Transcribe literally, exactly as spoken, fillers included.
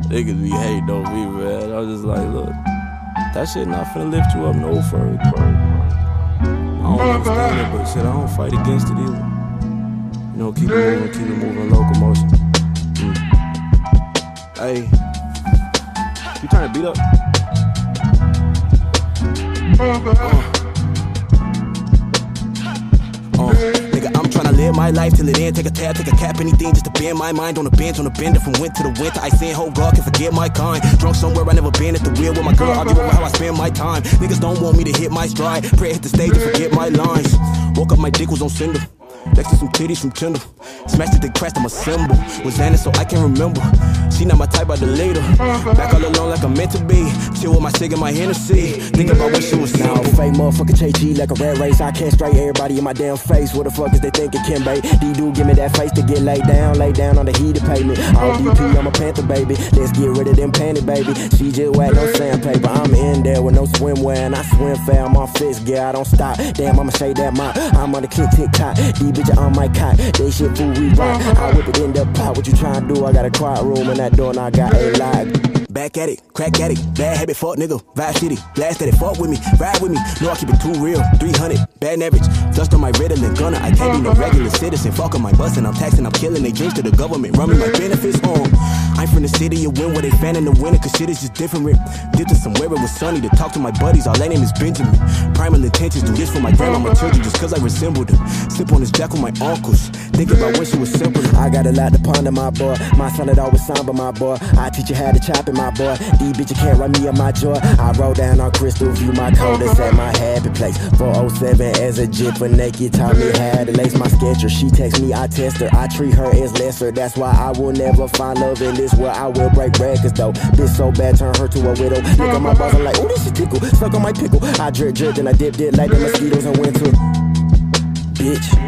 Niggas be hating on me, man. I was just like, look, that shit not finna lift you up no further. I don't understand it, but shit, I don't fight against it either. You know, keep it moving, keep it moving, locomotion. Mm. Hey, you trying to beat up? Uh. Uh, nigga, I'm tryna live my life till it end. Take a tab, take a cap, anything just to bend my mind. On the bench, on the bender, from winter to winter. I saying, oh God, can forget my kind. Drunk somewhere, I never been at the wheel with my girl, argue over how I spend my time. Niggas don't want me to hit my stride. Pray I hit the stage and forget my lines. Woke up, my dick was on cinder. Next to some titties from Tinder. Smashed it, they crashed, I'm a symbol. Was Xanax, so I can't remember. She not my type, I delete her. Back all alone like I'm meant to be. Chill with my cig and my Hennessy. Think about what she was now. Fake motherfucker J G like a rat race. I can't straight everybody in my damn face. What the fuck is they thinking, Kimbe? D-do give me that face to get laid down. Lay down on the heated pavement. All D P, I'm a Panther, baby. Let's get rid of them panty, baby. She just wet, no sandpaper. I'm in there with no swimwear and I swim fair. I'm on fist gear, I don't stop. Damn, I'ma shake that mop. I'm on the click, tick, tock. These bitches on my cock. They shit fool, we rock. I whip it in the pot. What you tryna do? I got a quiet room in that door and I got a lock. Back at it, crack at it, bad habit, fuck nigga, Vibe City, blast at it, fuck with me, ride with me, know I keep it too real, three hundred, bad average, dust on my Ritalin, gunner, I can't be no regular citizen, fuck on my bustin', I'm taxing, I'm killing, they dreams to the government, run me my benefits home. I'm from the city of wind where they fan in the winter, cause shit is just different. Dipped in somewhere it was sunny to talk to my buddies, all their name is Benjamin. Primal intentions, do this for my grandma, my children, just cause I resemble them. Slip on this jack with my uncles, think about when she was simple. I got a lot to ponder, my boy, my son had always somber, my boy. I teach you how to chop it, my boy. These bitches can't run me up my jaw. I roll down on Crystal View, my coders at my happy place. four oh seven as a jit for naked, taught me how to lace my sketcher. She text me, I test her, I treat her as lesser. That's why I will never find love in this world. I will break records though. Bitch so bad, turn her to a widow. Look at my boss, I'm like, oh, this is tickle. Stuck on my pickle. I drip, drip, and I dip, dip like the mosquitoes in winter. Bitch.